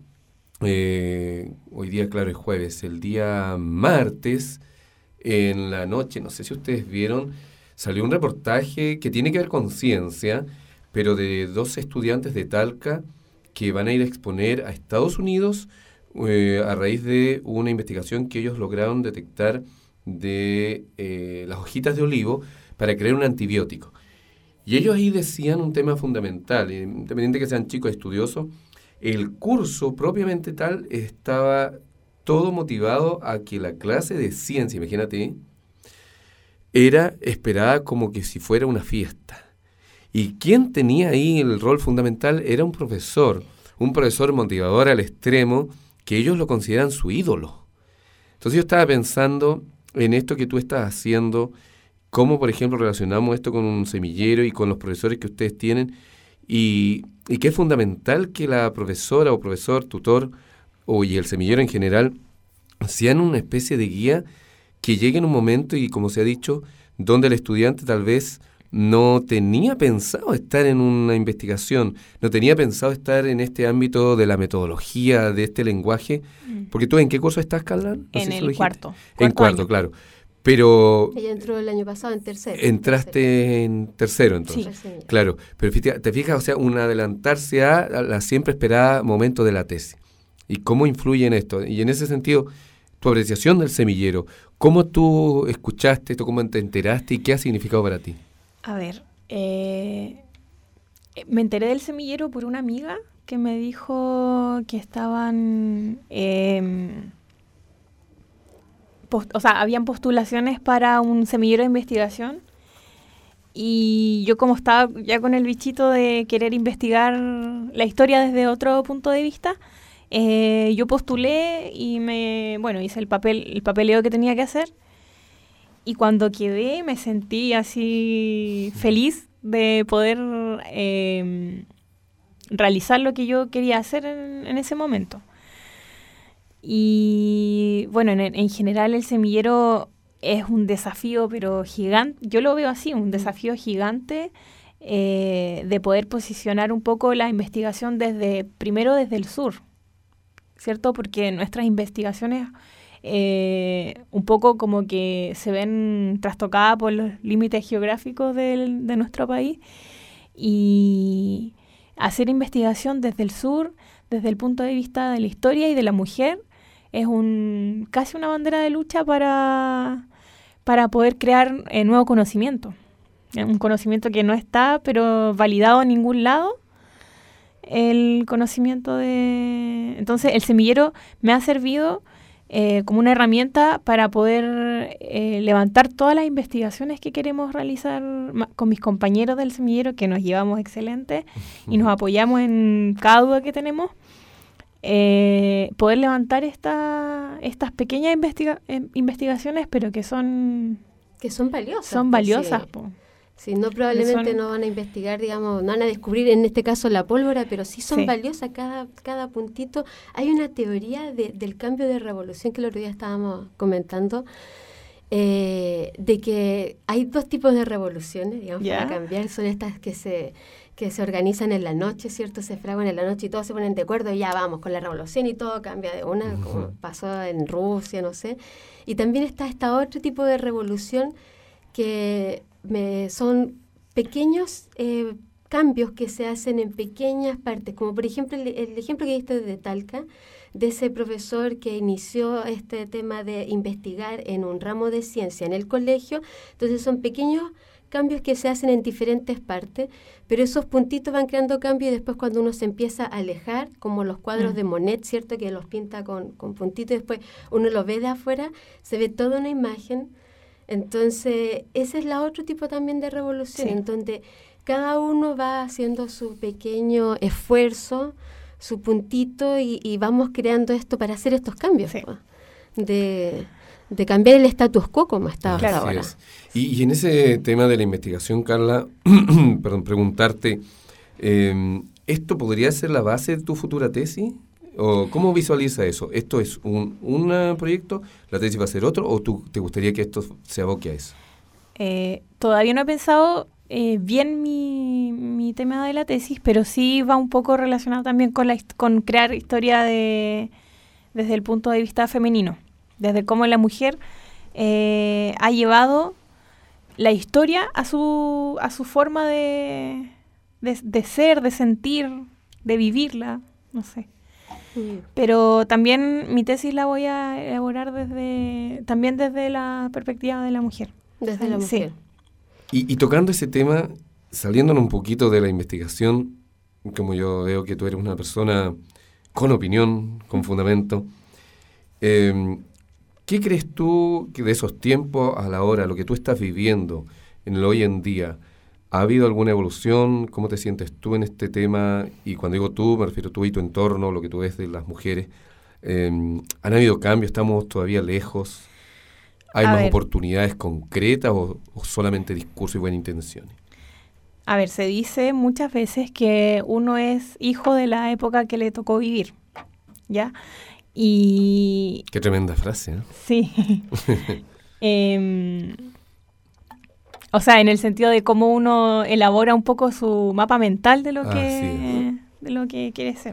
eh, hoy día, claro, es jueves, el día martes, en la noche, no sé si ustedes vieron, salió un reportaje que tiene que ver con ciencia, pero de dos estudiantes de Talca que van a ir a exponer a Estados Unidos eh, a raíz de una investigación que ellos lograron detectar de eh, las hojitas de olivo para crear un antibiótico. Y ellos ahí decían un tema fundamental, independiente que sean chicos estudiosos, el curso propiamente tal estaba todo motivado a que la clase de ciencia, imagínate, era esperada como que si fuera una fiesta. Y quien tenía ahí el rol fundamental era un profesor, un profesor motivador al extremo, que ellos lo consideran su ídolo. Entonces yo estaba pensando en esto que tú estás haciendo, cómo, por ejemplo, relacionamos esto con un semillero y con los profesores que ustedes tienen, y, y que es fundamental que la profesora o profesor, tutor, o y el semillero en general, sean una especie de guía que llegue en un momento, y como se ha dicho, donde el estudiante tal vez no tenía pensado estar en una investigación, no tenía pensado estar en este ámbito de la metodología, de este lenguaje, porque tú, ¿en qué curso estás, Carla? No En sé si el lo dijiste. cuarto. En cuarto cuarto, año. claro. Pero Ella entró el año pasado en tercero. entraste en tercero, entonces. Sí. Tercero. Claro, pero fíjate, te fijas, o sea, un adelantarse a la siempre esperada momento de la tesis. ¿Y cómo influye en esto? Y en ese sentido, tu apreciación del semillero, ¿cómo tú escuchaste esto, cómo te enteraste y qué ha significado para ti? A ver, eh, me enteré del semillero por una amiga que me dijo que estaban, eh, post- o sea, habían postulaciones para un semillero de investigación, y yo, como estaba ya con el bichito de querer investigar la historia desde otro punto de vista, eh, yo postulé y me, bueno, hice el papel, el papeleo que tenía que hacer. Y cuando quedé me sentí así feliz de poder eh, realizar lo que yo quería hacer en, en ese momento. Y bueno, en, en general el semillero es un desafío, pero gigante. Yo lo veo así, un desafío gigante eh, de poder posicionar un poco la investigación desde, primero desde el sur, ¿cierto? Porque nuestras investigaciones eh, un poco como que se ven trastocadas por los límites geográficos del, de nuestro país, y hacer investigación desde el sur, desde el punto de vista de la historia y de la mujer, es un casi una bandera de lucha para, para poder crear eh, nuevo conocimiento. Un conocimiento que no está, pero validado en ningún lado. El conocimiento de... Entonces, el semillero me ha servido eh, como una herramienta para poder eh, levantar todas las investigaciones que queremos realizar ma- con mis compañeros del semillero, que nos llevamos excelente y nos apoyamos en cada duda que tenemos. Eh, poder levantar esta, estas pequeñas investiga- eh, investigaciones, pero que son Que son valiosas. son pues, valiosas. sí. Po. Sí, no probablemente son- no van a investigar, digamos, no van a descubrir en este caso la pólvora, pero sí son Sí. valiosas cada, cada puntito. Hay una teoría de, del cambio de revolución que el otro día estábamos comentando, eh, de que hay dos tipos de revoluciones, digamos, ¿Ya? para cambiar. Son estas que se que se organizan en la noche, ¿cierto? Se fraguan en la noche y todos se ponen de acuerdo y ya vamos con la revolución y todo cambia de una, Ujú. como pasó en Rusia, no sé. Y también está esta otro tipo de revolución que me, son pequeños eh, cambios que se hacen en pequeñas partes, como por ejemplo el, el ejemplo que diste de Talca, de ese profesor que inició este tema de investigar en un ramo de ciencia en el colegio. Entonces son pequeños cambios que se hacen en diferentes partes, pero esos puntitos van creando cambios y después cuando uno se empieza a alejar, como los cuadros Mm. de Monet, ¿cierto? Que los pinta con, con puntitos y después uno los ve de afuera, se ve toda una imagen. Entonces, ese es la otro tipo también de revolución, Sí. en donde cada uno va haciendo su pequeño esfuerzo, su puntito, y, y vamos creando esto para hacer estos cambios, Sí. pues, de, de cambiar el status quo como estaba hasta Claro. ahora. Así es. Y, y en ese tema de la investigación, Carla, perdón, preguntarte, eh, ¿esto podría ser la base de tu futura tesis? ¿O cómo visualiza eso? ¿Esto es un, un uh, proyecto? ¿La tesis va a ser otro? ¿O tú te gustaría que esto se aboque a eso? Eh, todavía no he pensado eh, bien mi, mi tema de la tesis, pero sí va un poco relacionado también con, la, hist- con crear historia de, desde el punto de vista femenino, desde cómo la mujer eh, ha llevado la historia a su, a su forma de, de, de ser, de sentir, de vivirla, no sé. Mm. Pero también mi tesis la voy a elaborar desde también desde la perspectiva de la mujer. Desde la Sí. mujer. Y, y tocando ese tema, saliéndonos un poquito de la investigación, como yo veo que tú eres una persona con opinión, con fundamento, eh, ¿qué crees tú que de esos tiempos a la hora, lo que tú estás viviendo en el hoy en día, ha habido alguna evolución? ¿Cómo te sientes tú en este tema? Y cuando digo tú, me refiero a tú y tu entorno, lo que tú ves de las mujeres. Eh, ¿Han habido cambios? ¿Estamos todavía lejos? ¿Hay A más ver. oportunidades concretas o, o solamente discurso y buenas intenciones? A ver, se dice muchas veces que uno es hijo de la época que le tocó vivir, ¿ya? Y Qué tremenda frase, ¿eh? sí. Em, o sea, en el sentido de cómo uno elabora un poco su mapa mental de lo Así que de lo que quiere ser.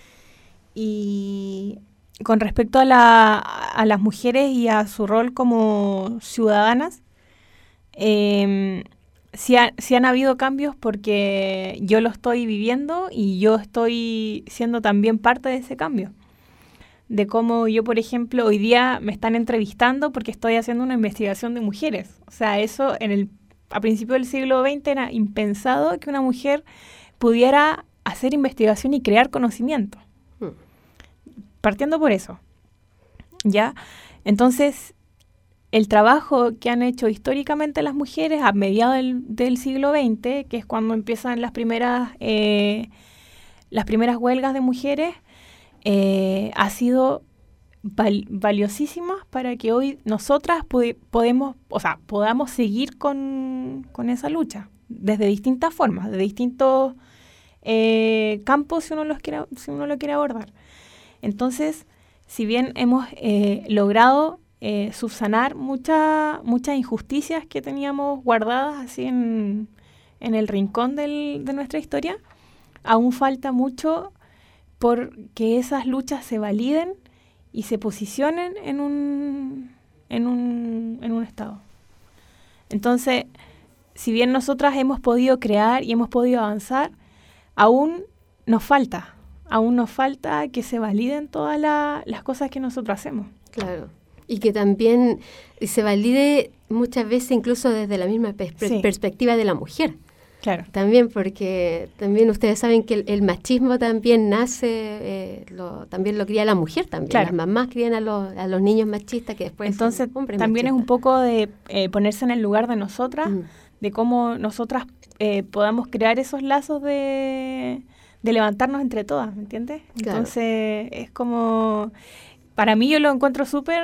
Y con respecto a, la, a las mujeres y a su rol como ciudadanas, eh, sí, ha- sí han habido cambios porque yo lo estoy viviendo y yo estoy siendo también parte de ese cambio. De cómo yo, por ejemplo, hoy día me están entrevistando porque estoy haciendo una investigación de mujeres. O sea, eso en el, a principios del siglo veinte era impensado que una mujer pudiera hacer investigación y crear conocimiento. Mm. Partiendo por eso, ¿ya? Entonces, el trabajo que han hecho históricamente las mujeres a mediados del, del siglo veinte, que es cuando empiezan las primeras, eh, las primeras huelgas de mujeres, eh, ha sido val- valiosísima para que hoy nosotras pudi- podemos, o sea, podamos seguir con, con esa lucha, desde distintas formas, de distintos eh, campos, si uno, los quiere, si uno lo quiere abordar. Entonces, si bien hemos eh, logrado eh, subsanar mucha, muchas injusticias que teníamos guardadas así en, en el rincón del, de nuestra historia, aún falta mucho por que esas luchas se validen y se posicionen en un, en un, en un estado. Entonces, si bien nosotras hemos podido crear y hemos podido avanzar, aún nos falta. Aún nos falta que se validen todas la, las cosas que nosotros hacemos. Claro. Y que también se valide muchas veces incluso desde la misma pers- Sí. perspectiva de la mujer. Claro. También porque también ustedes saben que el, el machismo también nace, eh, lo, también lo cría la mujer también. Claro. Las mamás crían a los, a los niños machistas que después Entonces, son hombres también machistas. es un poco de eh, ponerse en el lugar de nosotras, Mm. de cómo nosotras eh, podamos crear esos lazos de, de levantarnos entre todas, ¿me entiendes? Claro. Entonces, es como... Para mí yo lo encuentro súper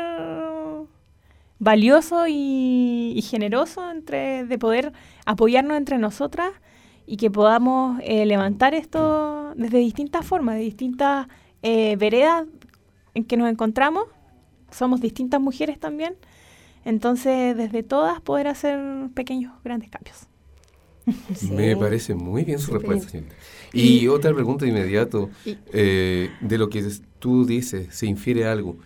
valioso y, y generoso entre de poder apoyarnos entre nosotras y que podamos eh, levantar esto desde distintas formas, de distintas eh, veredas en que nos encontramos. Somos distintas mujeres también. Entonces, desde todas poder hacer pequeños, grandes cambios. Sí. Me parece muy bien su Súper respuesta, bien. señorita. Y, otra pregunta de inmediato, Y- eh, de lo que tú dices, se infiere algo.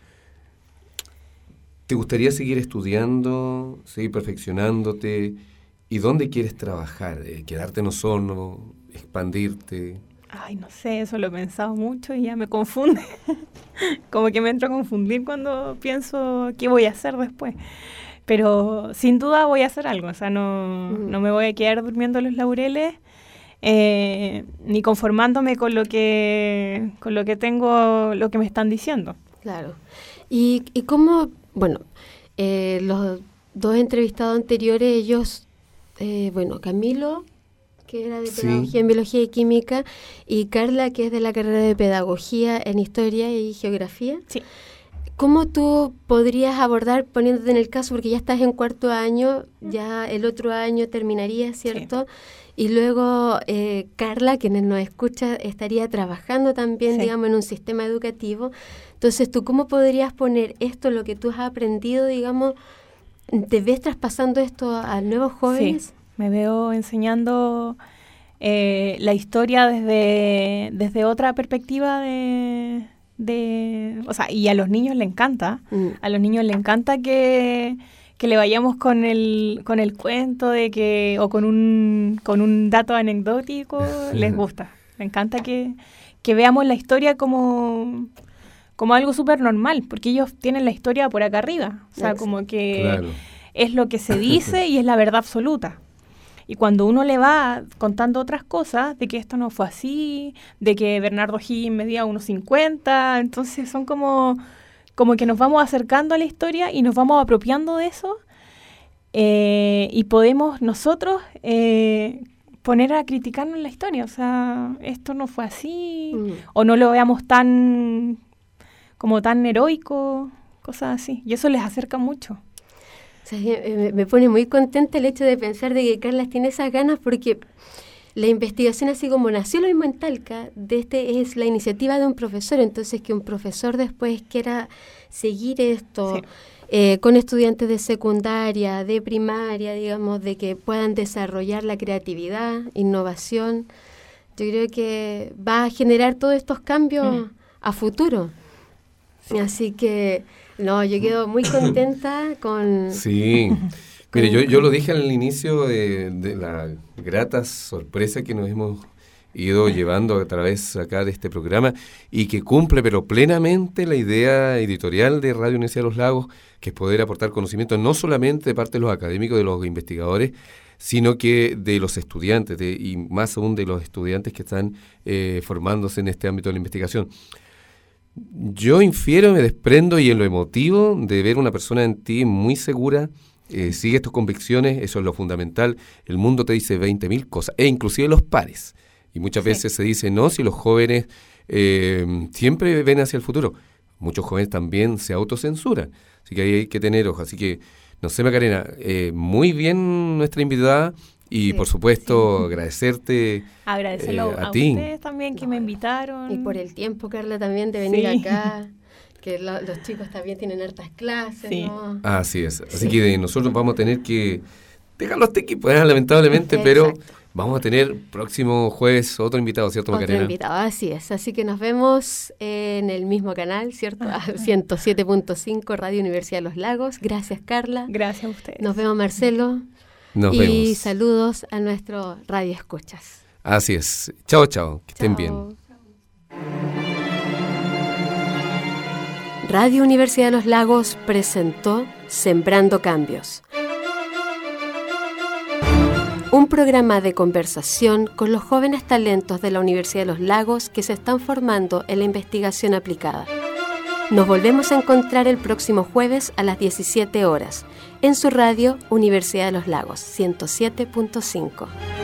¿Te gustaría seguir estudiando, seguir perfeccionándote? ¿Y dónde quieres trabajar? Eh, ¿Quedarte en Osorno? ¿Expandirte? Ay, no sé, eso lo he pensado mucho y ya me confunde. Como que me entro a confundir cuando pienso qué voy a hacer después. Pero sin duda voy a hacer algo, o sea, no, Mm. no me voy a quedar durmiendo en los laureles, eh, ni conformándome con lo que con lo que tengo, lo que me están diciendo. Claro. Y, y cómo, bueno, eh, los dos entrevistados anteriores, ellos, eh, bueno, Camilo, que era de Sí. Pedagogía en Biología y Química, y Carla, que es de la carrera de Pedagogía en Historia y Geografía. Sí. ¿Cómo tú podrías abordar, poniéndote en el caso, porque ya estás en cuarto año, ya el otro año terminaría, ¿cierto? Y luego eh, Carla, quienes nos escucha, estaría trabajando también, Sí. digamos, en un sistema educativo. Entonces, ¿tú cómo podrías poner esto, lo que tú has aprendido, digamos, te ves traspasando esto a nuevos jóvenes? Sí, me veo enseñando eh, la historia desde, desde otra perspectiva de, de... O sea, y a los niños les encanta. Mm. A los niños les encanta que, que le vayamos con el, con el cuento de que o con un, con un dato anecdótico. Les gusta. Les encanta que, que veamos la historia como, como algo súper normal, porque ellos tienen la historia por acá arriba. O sea, Exacto. como que... Claro. es lo que se dice y es la verdad absoluta. Y cuando uno le va contando otras cosas, de que esto no fue así, de que Bernardo Higgins medía uno cincuenta, entonces son como, como que nos vamos acercando a la historia y nos vamos apropiando de eso, eh, y podemos nosotros eh, poner a criticarnos la historia. O sea, esto no fue así, Mm. o no lo veamos tan como tan heroico, cosas así. Y eso les acerca mucho. O sea, eh, me, me pone muy contenta el hecho de pensar de que Carla tiene esas ganas, porque la investigación, así como nació lo mismo en Talca, de este es la iniciativa de un profesor. Entonces, que un profesor después quiera seguir esto Sí. eh, con estudiantes de secundaria, de primaria, digamos, de que puedan desarrollar la creatividad, innovación, yo creo que va a generar todos estos cambios Mm. a futuro. Así que, no, yo quedo muy contenta con... Sí. Mire, yo, yo lo dije al inicio de, de la grata sorpresa que nos hemos ido llevando a través acá de este programa y que cumple pero plenamente la idea editorial de Radio Universidad de los Lagos, que es poder aportar conocimiento no solamente de parte de los académicos, de los investigadores, sino que de los estudiantes de, y más aún de los estudiantes que están eh, formándose en este ámbito de la investigación. Yo infiero, me desprendo y en lo emotivo de ver una persona en ti muy segura, eh, sigue tus convicciones, eso es lo fundamental. El mundo te dice veinte mil cosas, e inclusive los pares. Y muchas Sí. veces se dice, no, si los jóvenes eh, siempre ven hacia el futuro. Muchos jóvenes también se autocensuran, así que ahí hay que tener ojo. Así que, no sé, Macarena, eh, muy bien nuestra invitada y Sí, por supuesto sí. agradecerte Agradecerlo eh, a a, ti. ustedes también que me invitaron. Y por el tiempo, Carla, también de venir Sí. acá, que lo- los chicos también tienen hartas clases, Sí. ¿no? Así es, así Sí. que de nosotros vamos a tener que dejarlo hasta aquí, pues, lamentablemente, pero Exacto. vamos a tener próximo jueves otro invitado, ¿cierto, Otro Macarena? invitado, así es. Así que nos vemos en el mismo canal, ¿cierto? A ciento siete punto cinco Radio Universidad de los Lagos. Gracias, Carla. Gracias a ustedes. Nos vemos, Marcelo. Nos y vemos. saludos a nuestro Radio Escuchas. Así es. Chao, chao. Que estén bien. Chao. Radio Universidad de los Lagos presentó Sembrando Cambios, un programa de conversación con los jóvenes talentos de la Universidad de los Lagos que se están formando en la investigación aplicada. Nos volvemos a encontrar el próximo jueves a las diecisiete horas en su radio Universidad de los Lagos ciento siete punto cinco.